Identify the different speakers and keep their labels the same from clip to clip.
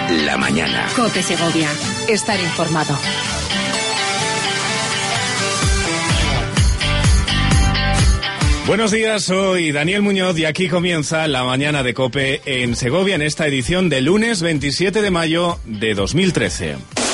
Speaker 1: la mañana.
Speaker 2: COPE Segovia. Estar informado.
Speaker 3: Buenos días, soy Daniel Muñoz y aquí comienza la mañana de COPE en Segovia en esta edición del lunes 27 de mayo de 2013.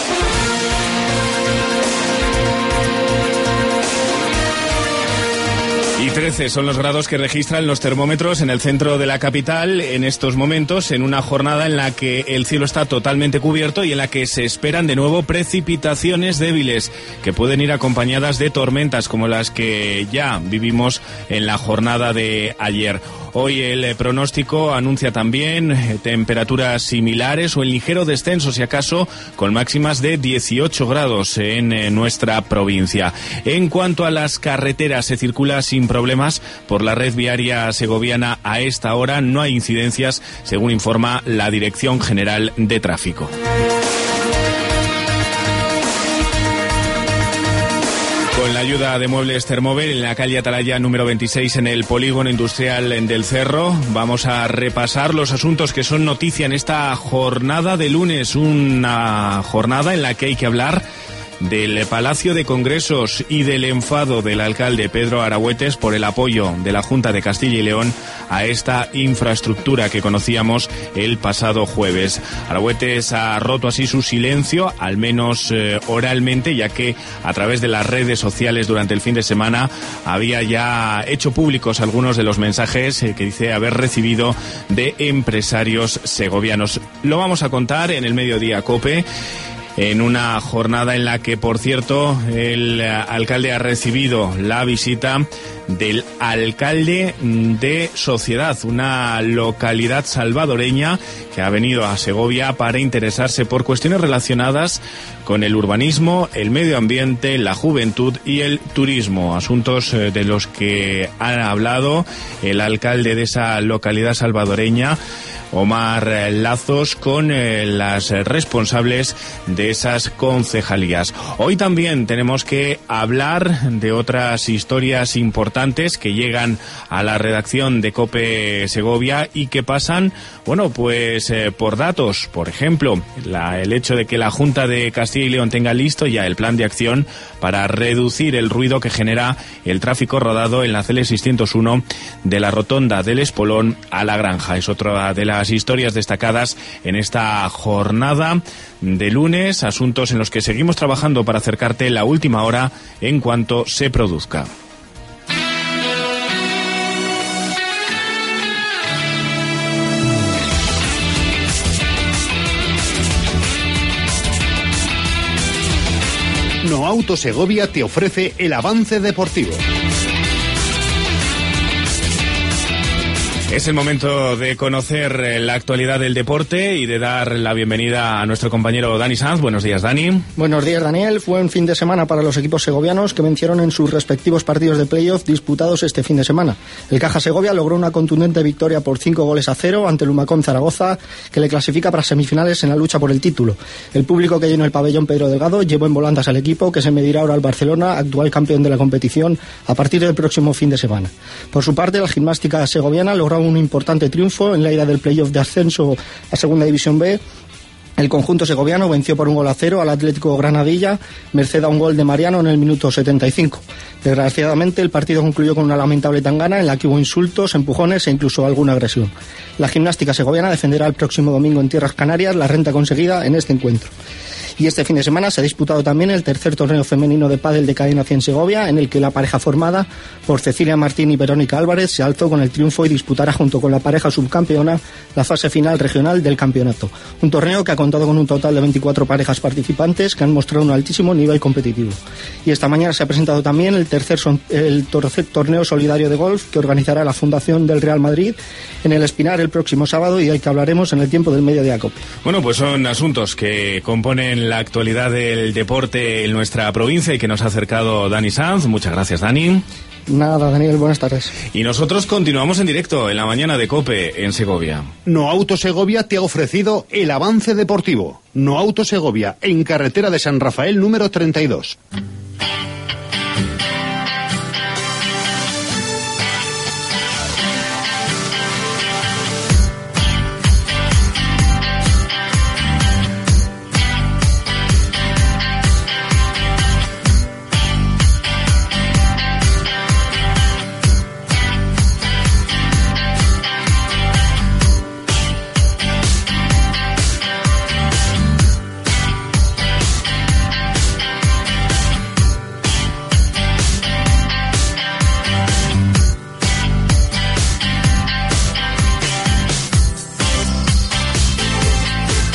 Speaker 3: Y 13 son los grados que registran los termómetros en el centro de la capital en estos momentos, en una jornada en la que el cielo está totalmente cubierto y en la que se esperan de nuevo precipitaciones débiles que pueden ir acompañadas de tormentas como las que ya vivimos en la jornada de ayer. Hoy el pronóstico anuncia también temperaturas similares o el ligero descenso, si acaso, con máximas de 18 grados en nuestra provincia. En cuanto a las carreteras, se circula sin problemas por la red viaria segoviana a esta hora. No hay incidencias, según informa la Dirección General de Tráfico. Con la ayuda de Muebles Termover en la calle Atalaya número 26 en el Polígono Industrial del Cerro, vamos a repasar los asuntos que son noticia en esta jornada de lunes, una jornada en la que hay que hablar del Palacio de Congresos y del enfado del alcalde Pedro Aragüetes por el apoyo de la Junta de Castilla y León a esta infraestructura que conocíamos el pasado jueves. Aragüetes ha roto así su silencio, al menos oralmente, ya que a través de las redes sociales durante el fin de semana había ya hecho públicos algunos de los mensajes que dice haber recibido de empresarios segovianos. Lo vamos a contar en el Mediodía COPE, en una jornada en la que, por cierto, el alcalde ha recibido la visita del alcalde de Sociedad, una localidad salvadoreña que ha venido a Segovia para interesarse por cuestiones relacionadas con el urbanismo, el medio ambiente, la juventud y el turismo, asuntos de los que ha hablado el alcalde de esa localidad salvadoreña, Omar Lazos, con las responsables de esas concejalías. Hoy también tenemos que hablar de otras historias importantes que llegan a la redacción de COPE Segovia y que pasan, bueno, pues por datos. Por ejemplo, el hecho de que la Junta de Castilla y León tenga listo ya el plan de acción para reducir el ruido que genera el tráfico rodado en la CL 601 de la Rotonda del Espolón a La Granja. Es otra de las historias destacadas en esta jornada de lunes, asuntos en los que seguimos trabajando para acercarte la última hora en cuanto se produzca.
Speaker 4: No Auto Segovia te ofrece el avance deportivo.
Speaker 3: Es el momento de conocer la actualidad del deporte y de dar la bienvenida a nuestro compañero Dani Sanz. Buenos días, Dani.
Speaker 5: Buenos días, Daniel. Fue un fin de semana para los equipos segovianos que vencieron en sus respectivos partidos de playoff disputados este fin de semana. El Caja Segovia logró una contundente victoria por 5-0 ante el Humacón Zaragoza, que le clasifica para semifinales en la lucha por el título. El público que llenó el pabellón Pedro Delgado llevó en volandas al equipo, que se medirá ahora al Barcelona, actual campeón de la competición, a partir del próximo fin de semana. Por su parte, la gimnástica segoviana logró un importante triunfo en la ida del playoff de ascenso a Segunda División B. El conjunto segoviano venció por 1-0 al Atlético Granadilla, merced a un gol de Mariano en el minuto 75. Desgraciadamente, el partido concluyó con una lamentable tangana en la que hubo insultos, empujones e incluso alguna agresión. La gimnástica segoviana defenderá el próximo domingo en Tierras Canarias la renta conseguida en este encuentro. Y este fin de semana se ha disputado también el tercer torneo femenino de pádel de Cadena 100 Segovia, en el que la pareja formada por Cecilia Martín y Verónica Álvarez se alzó con el triunfo y disputará junto con la pareja subcampeona la fase final regional del campeonato. Un torneo que ha contado con un total de 24 parejas participantes que han mostrado un altísimo nivel competitivo. Y esta mañana se ha presentado también el tercer torneo solidario de golf que organizará la Fundación del Real Madrid en el Espinar el próximo sábado y del que hablaremos en el tiempo del Mediodía COPE.
Speaker 3: Bueno, pues son asuntos que componen la actualidad del deporte en nuestra provincia y que nos ha acercado Dani Sanz. Muchas gracias, Dani.
Speaker 5: Nada, Daniel, buenas tardes.
Speaker 3: Y nosotros continuamos en directo en la mañana de COPE en Segovia.
Speaker 4: No Auto Segovia te ha ofrecido el avance deportivo. No Auto Segovia, en carretera de San Rafael número 32.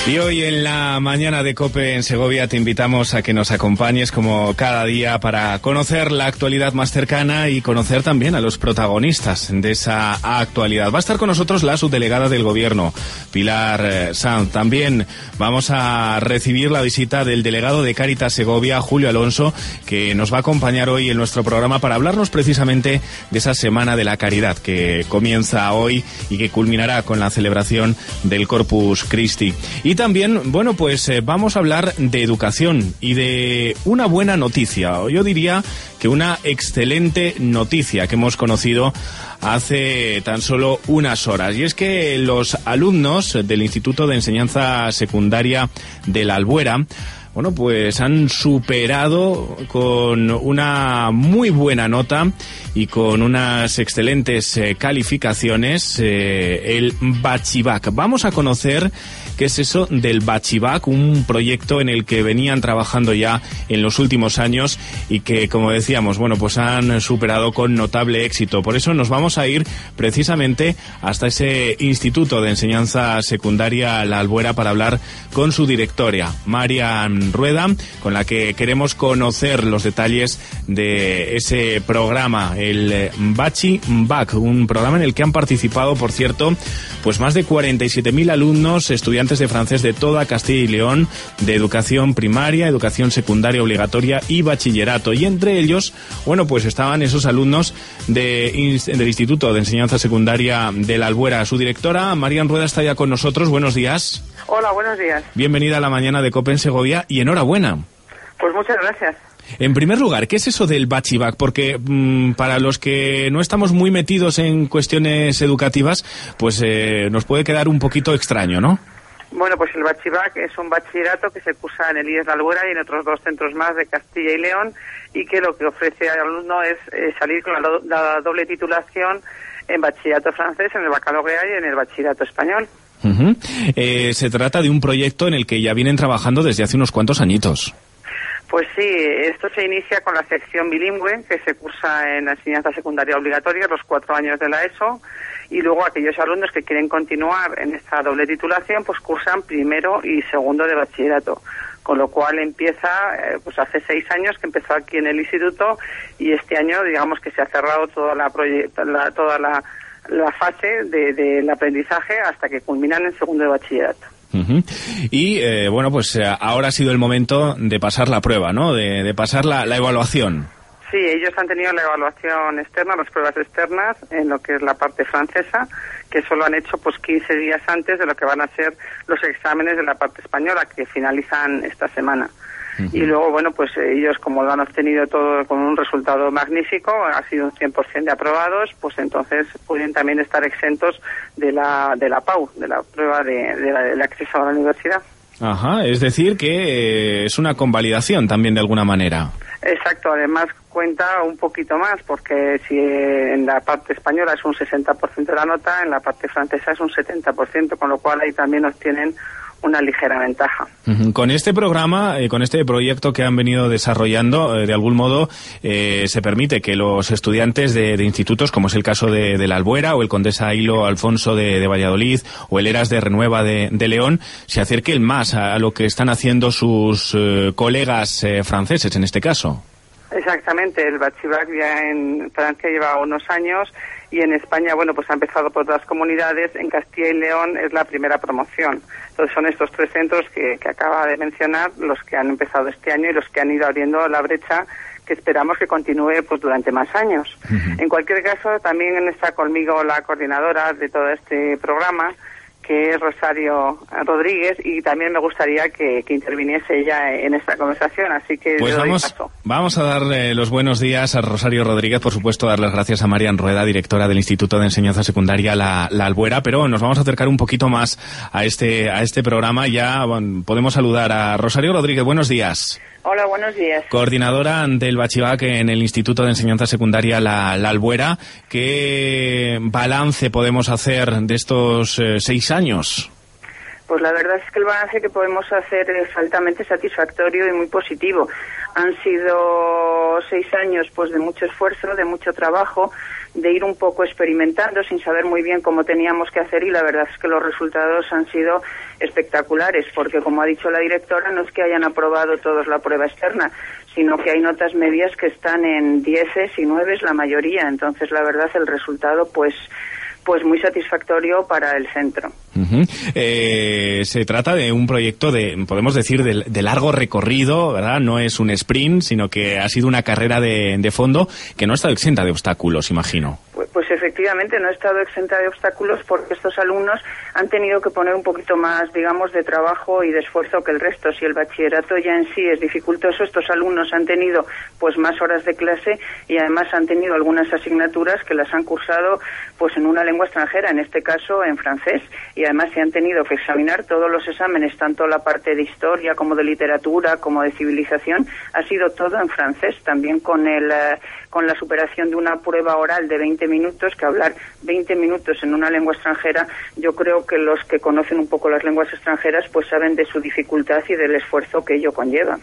Speaker 3: Y hoy en la mañana de COPE en Segovia te invitamos a que nos acompañes como cada día para conocer la actualidad más cercana y conocer también a los protagonistas de esa actualidad. Va a estar con nosotros la subdelegada del Gobierno, Pilar Sanz. También vamos a recibir la visita del delegado de Cáritas Segovia, Julio Alonso, que nos va a acompañar hoy en nuestro programa para hablarnos precisamente de esa Semana de la Caridad que comienza hoy y que culminará con la celebración del Corpus Christi. Y también, bueno, pues vamos a hablar de educación y de una buena noticia, o yo diría que una excelente noticia que hemos conocido hace tan solo unas horas. Y es que los alumnos del Instituto de Enseñanza Secundaria de la Albuera, bueno, pues han superado con una muy buena nota y con unas excelentes calificaciones el Bachibac. Vamos a conocer qué es eso del Bachibac, un proyecto en el que venían trabajando ya en los últimos años y que, como decíamos, bueno, pues han superado con notable éxito. Por eso nos vamos a ir precisamente hasta ese Instituto de Enseñanza Secundaria La Albuera para hablar con su directora, Marian Rueda, con la que queremos conocer los detalles de ese programa, el Bachibac, un programa en el que han participado, por cierto, pues más de 47.000 alumnos, estudiantes de francés de toda Castilla y León, de educación primaria, educación secundaria obligatoria y bachillerato. Y entre ellos, bueno, pues estaban esos alumnos del Instituto de Enseñanza Secundaria de La Albuera. Su directora, Marian Rueda, está ya con nosotros. Buenos días.
Speaker 1: Hola, buenos días.
Speaker 3: Bienvenida a la mañana de COPE en Segovia y enhorabuena.
Speaker 1: Pues muchas gracias.
Speaker 3: En primer lugar, ¿qué es eso del Bachibac? Porque para los que no estamos muy metidos en cuestiones educativas, pues nos puede quedar un poquito extraño, ¿no?
Speaker 1: Bueno, pues el Bachibac es un bachillerato que se cursa en el IES La Albuera y en otros 2 centros más de Castilla y León, y que lo que ofrece al alumno es salir con la doble titulación en bachillerato francés, en el baccalaureat y en el bachillerato español.
Speaker 3: Uh-huh. Se trata de un proyecto en el que ya vienen trabajando desde hace unos cuantos añitos.
Speaker 1: Pues sí, esto se inicia con la sección bilingüe que se cursa en la enseñanza secundaria obligatoria, los 4 años de la ESO, y luego aquellos alumnos que quieren continuar en esta doble titulación, pues cursan primero y segundo de bachillerato. Con lo cual empieza, pues hace 6 años que empezó aquí en el instituto, y este año, digamos que se ha cerrado toda la fase del aprendizaje hasta que culminan en segundo de bachillerato.
Speaker 3: Uh-huh. Y bueno, pues ahora ha sido el momento de pasar la prueba, ¿no? De pasar la evaluación.
Speaker 1: Sí, ellos han tenido la evaluación externa, las pruebas externas, en lo que es la parte francesa, que solo han hecho pues 15 días antes de lo que van a ser los exámenes de la parte española, que finalizan esta semana. Uh-huh. Y luego, bueno, pues ellos, como lo han obtenido todo con un resultado magnífico, ha sido un 100% de aprobados, pues entonces pueden también estar exentos de la PAU, de la prueba del acceso a la universidad.
Speaker 3: Ajá, es decir que es una convalidación también de alguna manera.
Speaker 1: Exacto, además cuenta un poquito más, porque si en la parte española es un 60% de la nota, en la parte francesa es un 70%, con lo cual ahí también obtienen una ligera ventaja.
Speaker 3: Con este programa, con este proyecto que han venido desarrollando, de algún modo se permite que los estudiantes de institutos, como es el caso de La Albuera o el Condesa Hilo Alfonso de Valladolid o el Eras de Renueva de León, se acerquen más a lo que están haciendo sus colegas franceses en este caso.
Speaker 1: Exactamente, el Bachibac ya en Francia lleva unos años y en España, bueno, pues ha empezado por otras comunidades. En Castilla y León es la primera promoción. Entonces son estos 3 centros que acaba de mencionar los que han empezado este año y los que han ido abriendo la brecha, que esperamos que continúe pues durante más años. Uh-huh. En cualquier caso, también está conmigo la coordinadora de todo este programa, que es Rosario Rodríguez, y también me gustaría que interviniese ella en esta conversación, así que
Speaker 3: pues vamos a darle los buenos días a Rosario Rodríguez, por supuesto, dar las gracias a Marian Rueda, directora del Instituto de Enseñanza Secundaria La Albuera, pero nos vamos a acercar un poquito más a este programa. Ya podemos saludar a Rosario Rodríguez. Buenos días.
Speaker 1: Hola, buenos días.
Speaker 3: Coordinadora del Bachibac en el Instituto de Enseñanza Secundaria La Albuera. ¿Qué balance podemos hacer de estos 6 años?
Speaker 6: Pues la verdad es que el balance que podemos hacer es altamente satisfactorio y muy positivo. Han sido 6 años pues de mucho esfuerzo, de mucho trabajo, de ir un poco experimentando sin saber muy bien cómo teníamos que hacer, y la verdad es que los resultados han sido espectaculares, porque como ha dicho la directora, no es que hayan aprobado todos la prueba externa, sino que hay notas medias que están en 10 y 9 la mayoría. Entonces, la verdad, el resultado, pues muy satisfactorio para el centro.
Speaker 3: Se trata de un proyecto podemos decir, de largo recorrido, ¿verdad? No es un sprint, sino que ha sido una carrera de fondo que no ha estado exenta de obstáculos, imagino.
Speaker 6: Pues efectivamente no ha estado exenta de obstáculos, porque estos alumnos han tenido que poner un poquito más, digamos, de trabajo y de esfuerzo que el resto. Si el bachillerato ya en sí es dificultoso, estos alumnos han tenido pues más horas de clase y además han tenido algunas asignaturas que las han cursado pues en una lengua extranjera, en este caso en francés, y además se han tenido que examinar todos los exámenes, tanto la parte de historia como de literatura como de civilización, ha sido todo en francés, también con la superación de una prueba oral de 20 minutos, que hablar 20 minutos en una lengua extranjera, yo creo que los que conocen un poco las lenguas extranjeras pues saben de su dificultad y del esfuerzo que ello conlleva.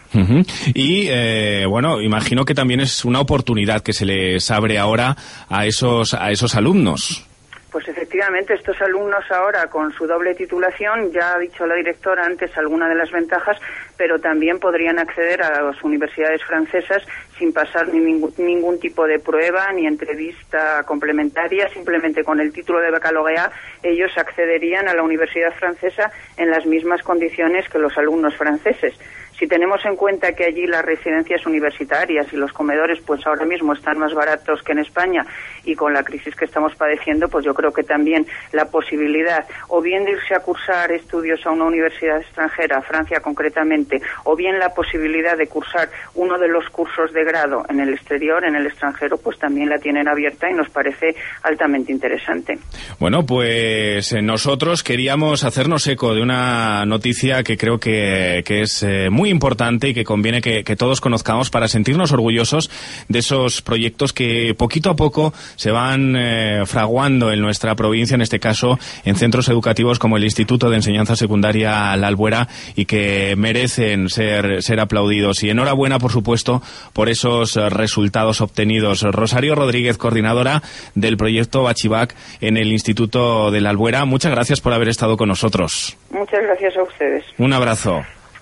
Speaker 3: Y bueno, imagino que también es una oportunidad que se les abre ahora a esos alumnos.
Speaker 6: Pues efectivamente, estos alumnos ahora con su doble titulación, ya ha dicho la directora antes alguna de las ventajas, pero también podrían acceder a las universidades francesas sin pasar ningún tipo de prueba ni entrevista complementaria, simplemente con el título de baccalaureat ellos accederían a la universidad francesa en las mismas condiciones que los alumnos franceses. Si tenemos en cuenta que allí las residencias universitarias y los comedores pues ahora mismo están más baratos que en España, y con la crisis que estamos padeciendo, pues yo creo que también la posibilidad o bien de irse a cursar estudios a una universidad extranjera, Francia concretamente, o bien la posibilidad de cursar uno de los cursos de grado en el exterior, en el extranjero, pues también la tienen abierta y nos parece altamente interesante.
Speaker 3: Bueno, pues nosotros queríamos hacernos eco de una noticia que creo que es muy importante y que conviene que todos conozcamos para sentirnos orgullosos de esos proyectos que poquito a poco se van fraguando en nuestra provincia, en este caso en centros educativos como el Instituto de Enseñanza Secundaria La Albuera, y que merecen ser aplaudidos. Y enhorabuena, por supuesto, por esos resultados obtenidos. Rosario Rodríguez, coordinadora del proyecto Bachivac en el Instituto de La Albuera, muchas gracias por haber estado con nosotros.
Speaker 6: Muchas gracias a ustedes.
Speaker 3: Un abrazo.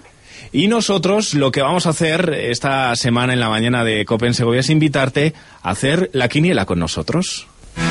Speaker 3: Y nosotros lo que vamos a hacer esta semana en la mañana de COPE en Segovia es invitarte a hacer la quiniela con nosotros.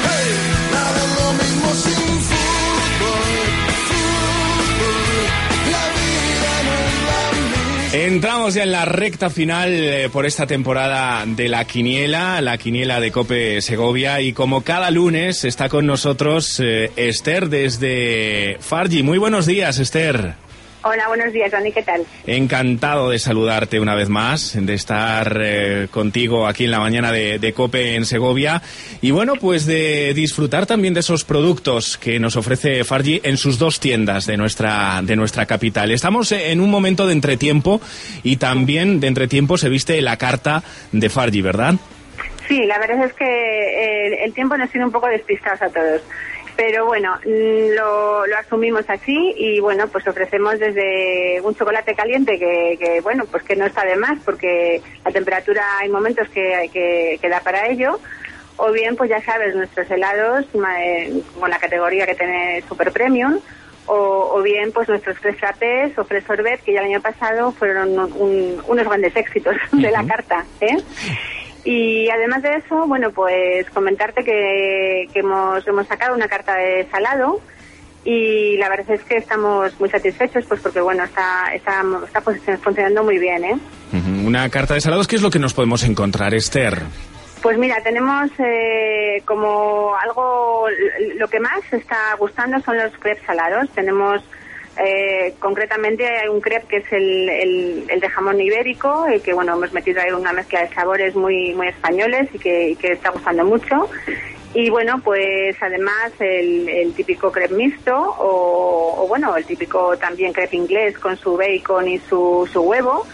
Speaker 3: Entramos ya en la recta final por esta temporada de la quiniela de COPE Segovia, y como cada lunes está con nosotros Esther desde Fargi. Muy buenos días, Esther.
Speaker 7: Hola, buenos días, Dani, ¿qué tal?
Speaker 3: Encantado de saludarte una vez más, de estar contigo aquí en la mañana de COPE en Segovia, y bueno, pues de disfrutar también de esos productos que nos ofrece Fargi en sus dos tiendas de nuestra capital. Estamos en un momento de entretiempo, y también de entretiempo se viste la carta de Fargi, ¿verdad?
Speaker 7: Sí, la verdad es que el tiempo nos tiene un poco despistados a todos. Pero bueno, lo asumimos así, y bueno, pues ofrecemos desde un chocolate caliente que bueno, pues que no está de más, porque la temperatura hay momentos que da para ello, o bien pues ya sabes, nuestros helados con la categoría que tiene Super Premium, o bien pues nuestros Fresh Frappés o Fresh Sorbet, que ya el año pasado fueron unos grandes éxitos de la carta, ¿eh? Y además de eso, bueno, pues comentarte que hemos sacado una carta de salado, y la verdad es que estamos muy satisfechos, pues porque bueno, está pues, funcionando muy bien, ¿eh?
Speaker 3: Una carta de salados, ¿qué es lo que nos podemos encontrar, Esther?
Speaker 7: Pues mira, tenemos como algo, lo que más está gustando son los crepes salados. Tenemos concretamente hay un crepe que es el de jamón ibérico, que bueno, hemos metido ahí una mezcla de sabores muy españoles y que está gustando mucho. Y bueno, pues además el típico crepe mixto o bueno, el típico también crepe inglés con su bacon y su huevo.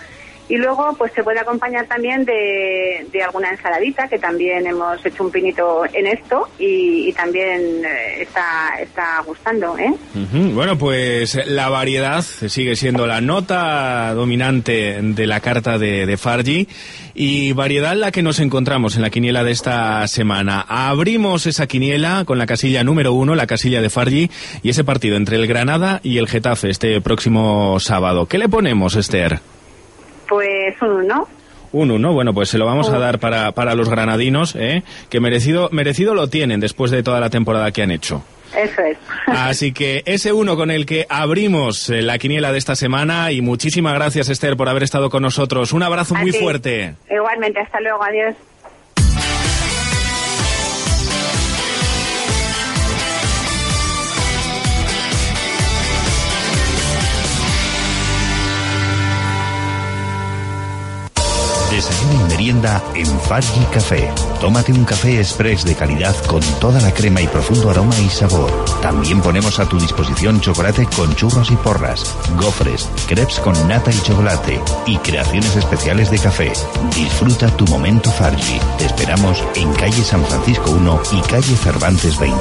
Speaker 7: Y luego pues se puede acompañar también de alguna ensaladita, que también hemos hecho un pinito en esto y también está gustando, ¿eh?
Speaker 3: Bueno, pues la variedad sigue siendo la nota dominante de la carta de Fargi, y variedad la que nos encontramos en la quiniela de esta semana. Abrimos esa quiniela con la casilla número 1, la casilla de Fargi, y ese partido entre el Granada y el Getafe este próximo sábado. ¿Qué le ponemos, Esther?
Speaker 7: Pues un 1.
Speaker 3: Un 1, bueno, pues se lo vamos a dar para los granadinos, que merecido lo tienen después de toda la temporada que han hecho.
Speaker 7: Eso es.
Speaker 3: Así que ese 1 con el que abrimos la quiniela de esta semana, y muchísimas gracias, Esther, por haber estado con nosotros. Un abrazo muy fuerte.
Speaker 7: Igualmente, hasta luego, adiós.
Speaker 8: Desayuno y merienda en Fargi Café. Tómate un café express de calidad con toda la crema y profundo aroma y sabor. También ponemos a tu disposición chocolate con churros y porras, gofres, crepes con nata y chocolate y creaciones especiales de café. Disfruta tu momento Fargi. Te esperamos en calle San Francisco 1 y calle Cervantes 20.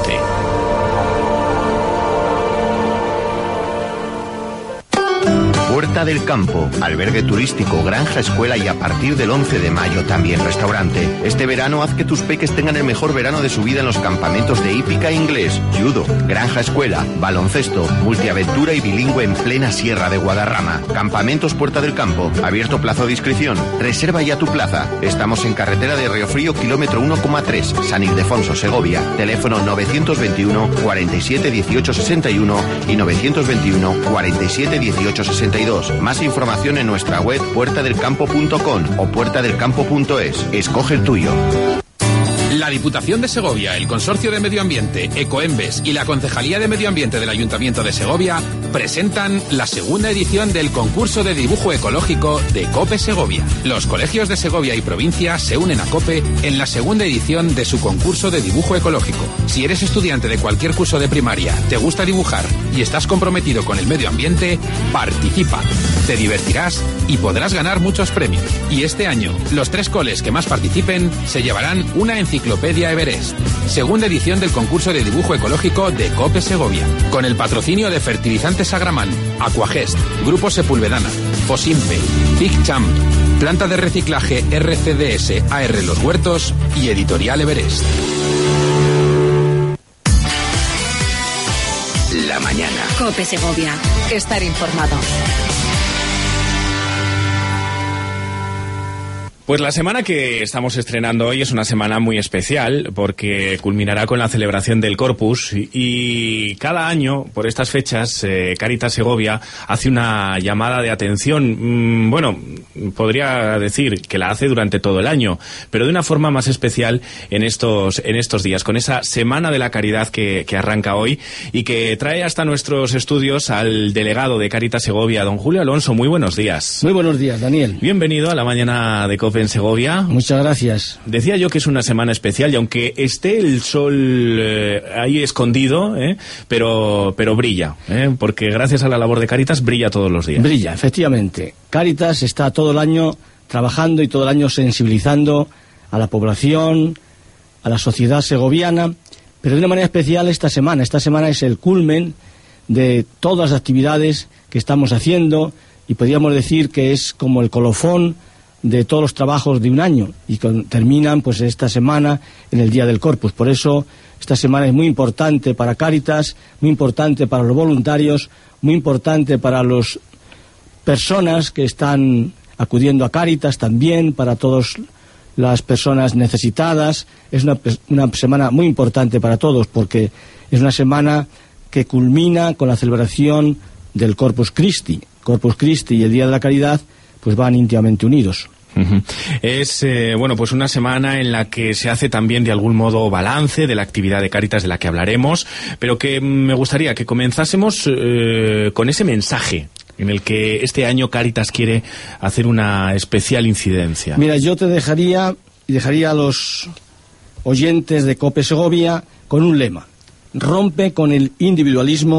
Speaker 9: Puerta del Campo, albergue turístico, granja, escuela y a partir del 11 de mayo también restaurante. Este verano haz que tus peques tengan el mejor verano de su vida en los campamentos de hípica e inglés, judo, granja, escuela, baloncesto, multiaventura y bilingüe en plena Sierra de Guadarrama. Campamentos Puerta del Campo, abierto plazo de inscripción. Reserva ya tu plaza. Estamos en carretera de Riofrío, kilómetro 1,3, San Ildefonso, Segovia. Teléfono 921 47 18 61 y 921 47 18 62. Más información en nuestra web puertadelcampo.com o puertadelcampo.es. Escoge el tuyo.
Speaker 10: La Diputación de Segovia, el Consorcio de Medio Ambiente, Ecoembes y la Concejalía de Medio Ambiente del Ayuntamiento de Segovia presentan la segunda edición del concurso de dibujo ecológico de COPE Segovia. Los colegios de Segovia y provincia se unen a COPE en la segunda edición de su concurso de dibujo ecológico. Si eres estudiante de cualquier curso de primaria, te gusta dibujar y estás comprometido con el medio ambiente, participa. Te divertirás y podrás ganar muchos premios. Y este año, los 3 coles que más participen se llevarán una enciclopedia Everest. Segunda edición del concurso de dibujo ecológico de COPE Segovia. Con el patrocinio de Fertilizantes Agramán, Aquagest, Grupo Sepulvedana, Fosimpe, Big Champ, Planta de Reciclaje RCDS AR Los Huertos y Editorial Everest.
Speaker 9: La mañana.
Speaker 2: COPE Segovia. Estar informado.
Speaker 3: Pues la semana que estamos estrenando hoy es una semana muy especial porque culminará con la celebración del Corpus y cada año, por estas fechas, Cáritas Segovia hace una llamada de atención, bueno, podría decir que la hace durante todo el año, pero de una forma más especial en estos días, con esa Semana de la Caridad que arranca hoy y que trae hasta nuestros estudios al delegado de Cáritas Segovia, don Julio Alonso. Muy buenos días.
Speaker 5: Muy buenos días, Daniel.
Speaker 3: Bienvenido a la mañana de COPE en Segovia.
Speaker 5: Muchas gracias.
Speaker 3: Decía yo que es una semana especial y aunque esté el sol ahí escondido, pero brilla, porque gracias a la labor de Cáritas brilla todos los días.
Speaker 5: Brilla, efectivamente. Cáritas está todo el año trabajando y todo el año sensibilizando a la población, a la sociedad segoviana, pero de una manera especial esta semana. Esta semana es el culmen de todas las actividades que estamos haciendo y podríamos decir que es como el colofón de todos los trabajos de un año y terminan pues esta semana en el Día del Corpus. Por eso esta semana es muy importante para Cáritas, muy importante para los voluntarios, muy importante para las personas que están acudiendo a Cáritas también, para todas las personas necesitadas. Es una semana muy importante para todos porque es una semana que culmina con la celebración del Corpus Christi. Corpus Christi y el Día de la Caridad pues van íntimamente unidos.
Speaker 3: Es bueno, pues una semana en la que se hace también de algún modo balance de la actividad de Cáritas de la que hablaremos, pero que me gustaría que comenzásemos con ese mensaje en el que este año Cáritas quiere hacer una especial incidencia.
Speaker 5: Mira, yo te dejaría a los oyentes de COPE Segovia con un lema: rompe con el individualismo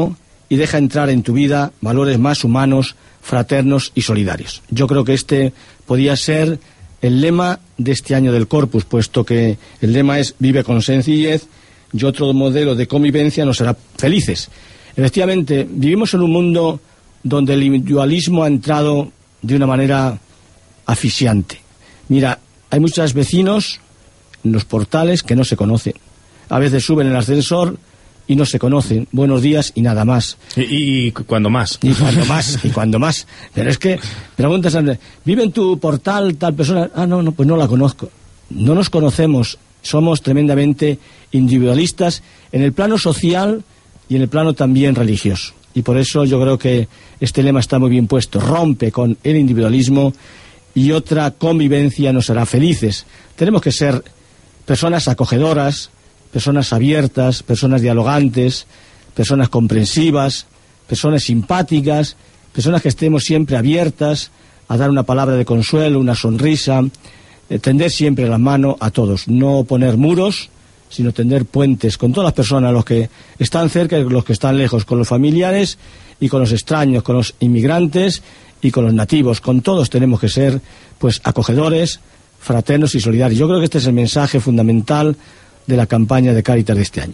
Speaker 5: y deja entrar en tu vida valores más humanos, fraternos y solidarios. Yo creo que este podía ser el lema de este año del Corpus, puesto que el lema es vive con sencillez y otro modelo de convivencia nos hará felices. Efectivamente, vivimos en un mundo donde el individualismo ha entrado de una manera asfixiante. Mira, hay muchos vecinos en los portales que no se conocen. A veces suben en el ascensor y no se conocen. Buenos días y nada más.
Speaker 3: ¿Y cuando más?
Speaker 5: Y cuando más. Pero es que preguntas, ¿vive en tu portal tal persona? Ah, no, pues no la conozco. No nos conocemos. Somos tremendamente individualistas en el plano social y en el plano también religioso. Y por eso yo creo que este lema está muy bien puesto. Rompe con el individualismo y otra convivencia nos hará felices. Tenemos que ser personas acogedoras, personas abiertas, personas dialogantes, personas comprensivas, personas simpáticas, personas que estemos siempre abiertas a dar una palabra de consuelo, una sonrisa, tender siempre la mano a todos, no poner muros, sino tender puentes con todas las personas, los que están cerca y los que están lejos, con los familiares y con los extraños, con los inmigrantes y con los nativos. Con todos tenemos que ser pues acogedores, fraternos y solidarios. Yo creo que este es el mensaje fundamental de la campaña de Cáritas de este año.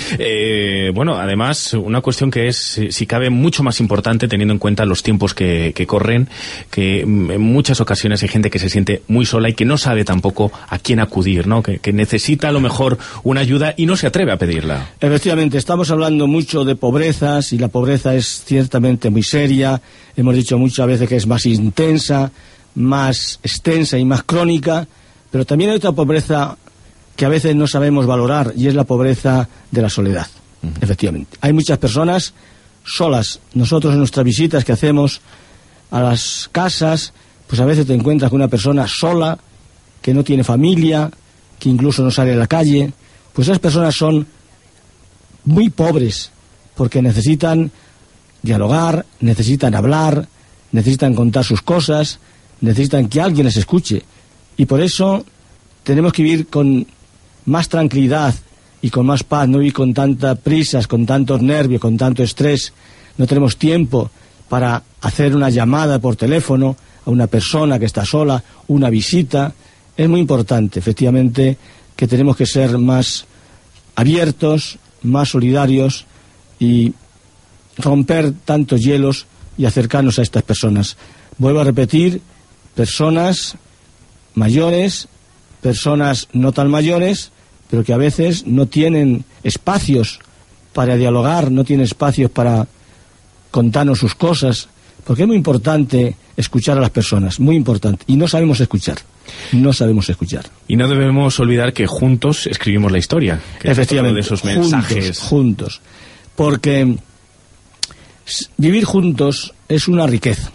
Speaker 3: Bueno, además, una cuestión que es, si cabe, mucho más importante teniendo en cuenta los tiempos que corren, que en muchas ocasiones hay gente que se siente muy sola y que no sabe tampoco a quién acudir, ¿no? Que necesita a lo mejor una ayuda y no se atreve a pedirla.
Speaker 5: Efectivamente, estamos hablando mucho de pobrezas y la pobreza es ciertamente muy seria. Hemos dicho muchas veces que es más intensa, más extensa y más crónica, pero también hay otra pobreza que a veces no sabemos valorar, y es la pobreza de la soledad. Efectivamente. Hay muchas personas solas. Nosotros en nuestras visitas que hacemos a las casas, pues a veces te encuentras con una persona sola, que no tiene familia, que incluso no sale a la calle. Pues esas personas son muy pobres, porque necesitan dialogar, necesitan hablar, necesitan contar sus cosas, necesitan que alguien les escuche. Y por eso tenemos que vivir con más tranquilidad y con más paz, no vivir con tantas prisas, con tantos nervios, con tanto estrés. No tenemos tiempo para hacer una llamada por teléfono a una persona que está sola, una visita. Es muy importante, efectivamente, que tenemos que ser más abiertos, más solidarios y romper tantos hielos y acercarnos a estas personas. Vuelvo a repetir, personas mayores, personas no tan mayores, pero que a veces no tienen espacios para dialogar, no tienen espacios para contarnos sus cosas, porque es muy importante escuchar a las personas, muy importante, y no sabemos escuchar. Y no
Speaker 3: debemos olvidar que juntos escribimos la historia, que
Speaker 5: efectivamente,
Speaker 3: es otro de esos mensajes.
Speaker 5: Juntos, porque vivir juntos es una riqueza.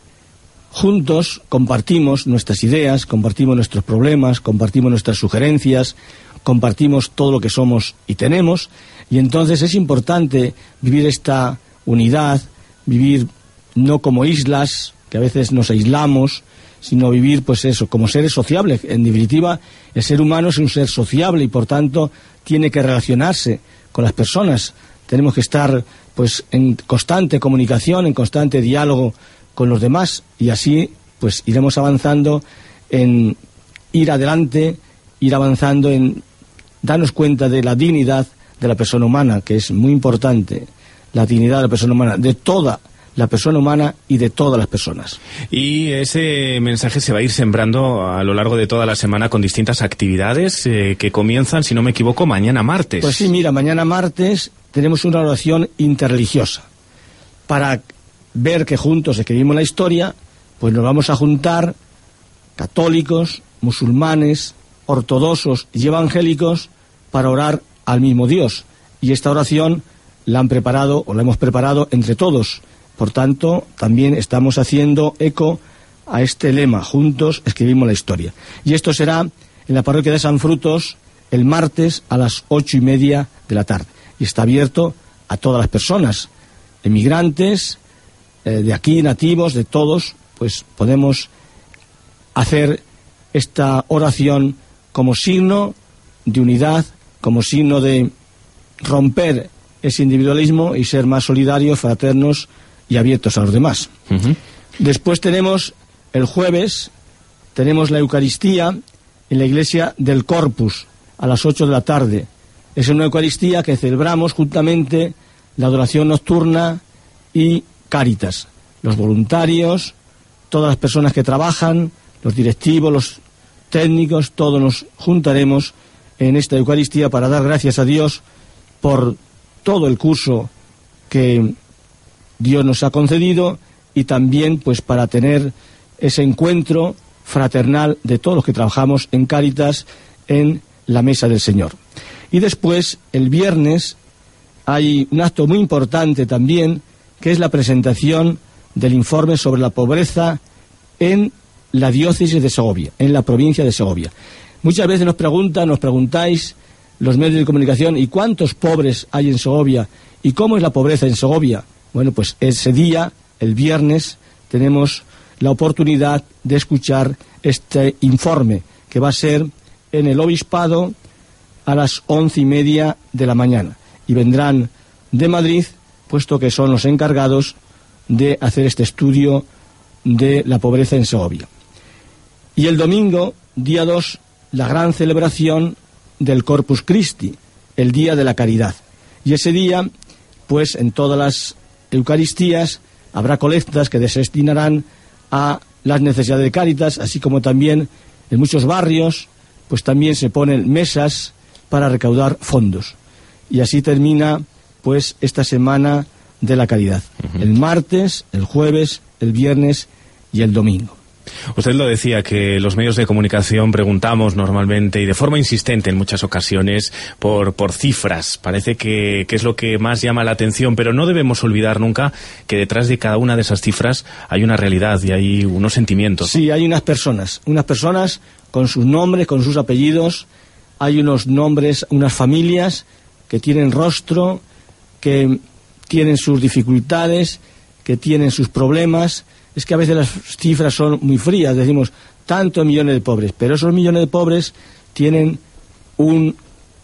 Speaker 5: Juntos compartimos nuestras ideas, compartimos nuestros problemas, compartimos nuestras sugerencias, compartimos todo lo que somos y tenemos, y entonces es importante vivir esta unidad, vivir no como islas, que a veces nos aislamos, sino vivir pues eso, como seres sociables. En definitiva, el ser humano es un ser sociable y por tanto tiene que relacionarse con las personas. Tenemos que estar pues en constante comunicación, en constante diálogo con los demás, y así pues iremos avanzando en ir adelante, ir avanzando en darnos cuenta de la dignidad de la persona humana, que es muy importante, la dignidad de la persona humana, de toda la persona humana y de todas las personas.
Speaker 3: Y ese mensaje se va a ir sembrando a lo largo de toda la semana con distintas actividades que comienzan, si no me equivoco, mañana martes.
Speaker 5: Pues sí, mira, mañana martes tenemos una oración interreligiosa para ver que juntos escribimos la historia. Pues nos vamos a juntar católicos, musulmanes, ortodoxos y evangélicos para orar al mismo Dios. Y esta oración la han preparado, o la hemos preparado entre todos. Por tanto, también estamos haciendo eco a este lema: juntos escribimos la historia. Y esto será en la parroquia de San Frutos el martes a las 8:30 de la tarde. Y está abierto a todas las personas, emigrantes, de aquí, nativos, de todos, pues podemos hacer esta oración como signo de unidad, como signo de romper ese individualismo y ser más solidarios, fraternos y abiertos a los demás. Después tenemos el jueves, tenemos la Eucaristía en la iglesia del Corpus a las 8 de la tarde. Es una Eucaristía que celebramos juntamente la adoración nocturna y Cáritas. Los voluntarios, todas las personas que trabajan, los directivos, los técnicos, todos nos juntaremos en esta Eucaristía para dar gracias a Dios por todo el curso que Dios nos ha concedido y también pues para tener ese encuentro fraternal de todos los que trabajamos en Cáritas en la mesa del Señor. Y después, el viernes, hay un acto muy importante también, que es la presentación del informe sobre la pobreza en la diócesis de Segovia, en la provincia de Segovia. Muchas veces nos preguntáis los medios de comunicación, ¿y cuántos pobres hay en Segovia? ¿Y cómo es la pobreza en Segovia? Bueno, pues ese día, el viernes, tenemos la oportunidad de escuchar este informe, que va a ser en el Obispado a las 11:30 de la mañana. Y vendrán de Madrid, puesto que son los encargados de hacer este estudio de la pobreza en Segovia. Y el domingo, día 2, la gran celebración del Corpus Christi, el Día de la Caridad. Y ese día, pues en todas las Eucaristías habrá colectas que se destinarán a las necesidades de Cáritas, así como también en muchos barrios, pues también se ponen mesas para recaudar fondos. Y así termina, pues, esta semana de la caridad. El martes, el jueves, el viernes y el domingo.
Speaker 3: Usted lo decía, que los medios de comunicación preguntamos normalmente y de forma insistente en muchas ocasiones por cifras. Parece que es lo que más llama la atención, pero no debemos olvidar nunca que detrás de cada una de esas cifras hay una realidad y hay unos sentimientos.
Speaker 5: Sí, hay unas personas con sus nombres, con sus apellidos, hay unos nombres, unas familias que tienen rostro, que tienen sus dificultades, que tienen sus problemas. Es que a veces las cifras son muy frías, decimos tantos millones de pobres, pero esos millones de pobres tienen un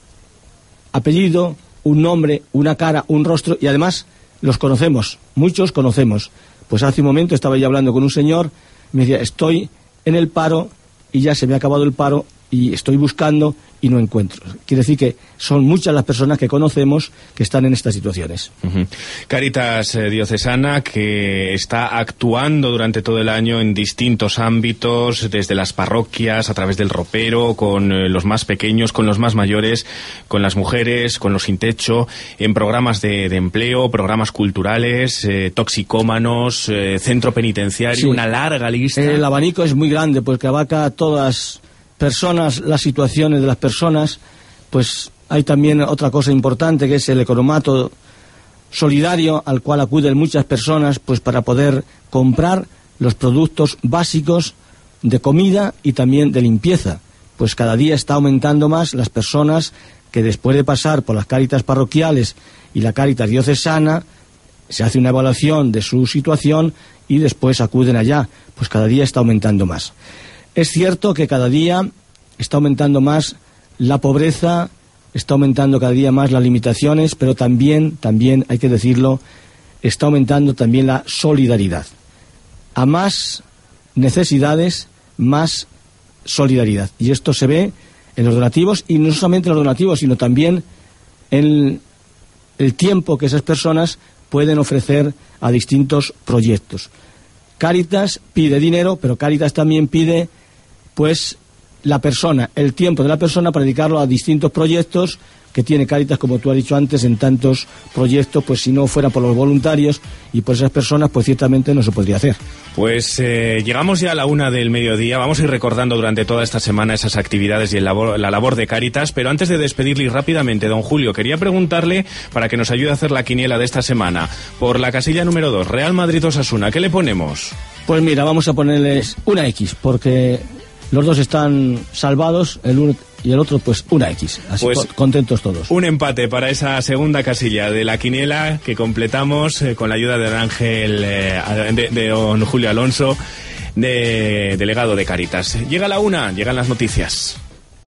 Speaker 5: apellido, un nombre, una cara, un rostro, y además los conocemos, muchos conocemos. Pues hace un momento estaba yo hablando con un señor, me decía, estoy en el paro y ya se me ha acabado el paro y estoy buscando y no encuentro. Quiere decir que son muchas las personas que conocemos que están en estas situaciones.
Speaker 3: Cáritas Diocesana, que está actuando durante todo el año en distintos ámbitos, desde las parroquias, a través del ropero, con los más pequeños, con los más mayores, con las mujeres, con los sin techo, en programas de empleo, programas culturales, toxicómanos, centro penitenciario, sí, una larga lista.
Speaker 5: El abanico es muy grande, porque abarca a todas personas, las situaciones de las personas. Pues hay también otra cosa importante, que es el economato solidario, al cual acuden muchas personas pues para poder comprar los productos básicos de comida y también de limpieza. Pues cada día está aumentando más las personas que, después de pasar por las Cáritas parroquiales y la Cáritas diocesana, se hace una evaluación de su situación y después acuden allá. Pues cada día está aumentando más. Es cierto que cada día está aumentando más la pobreza, está aumentando cada día más las limitaciones, pero también hay que decirlo, está aumentando también la solidaridad. A más necesidades, más solidaridad. Y esto se ve en los donativos, y no solamente en los donativos, sino también en el tiempo que esas personas pueden ofrecer a distintos proyectos. Cáritas pide dinero, pero Cáritas también pide pues la persona, el tiempo de la persona para dedicarlo a distintos proyectos que tiene Cáritas, como tú has dicho antes, en tantos proyectos. Pues si no fuera por los voluntarios y por esas personas, pues ciertamente no se podría hacer.
Speaker 3: Pues llegamos ya a la 1 del mediodía. Vamos a ir recordando durante toda esta semana esas actividades y la labor de Cáritas, pero antes de despedirle rápidamente, don Julio, quería preguntarle, para que nos ayude a hacer la quiniela de esta semana, por la casilla número 2, Real Madrid-Osasuna, ¿qué le ponemos?
Speaker 5: Pues mira, vamos a ponerles una X, porque los dos están salvados, el uno y el otro pues una X, así pues contentos todos.
Speaker 3: Un empate para esa segunda casilla de la quiniela que completamos con la ayuda de don Ángel, de don Julio Alonso, delegado de Cáritas. Llega la 1, llegan las noticias.